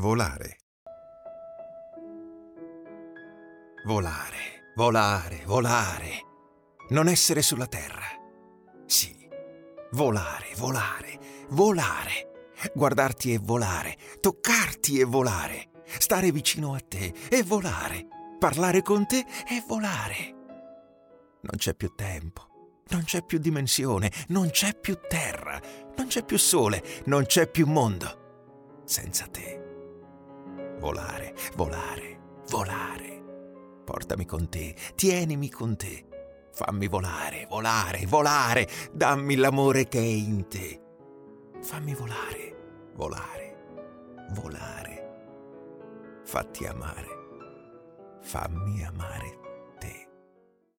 Volare. Volare, volare, volare. Non essere sulla terra. Sì, volare, volare, volare. Guardarti e volare, toccarti e volare, stare vicino a te e volare, parlare con te e volare. Non c'è più tempo, non c'è più dimensione, non c'è più terra, non c'è più sole, non c'è più mondo senza te. Volare, volare, volare. Portami con te, tienimi con te. Fammi volare, volare, volare. Dammi l'amore che è in te. Fammi volare, volare, volare. Fatti amare. Fammi amare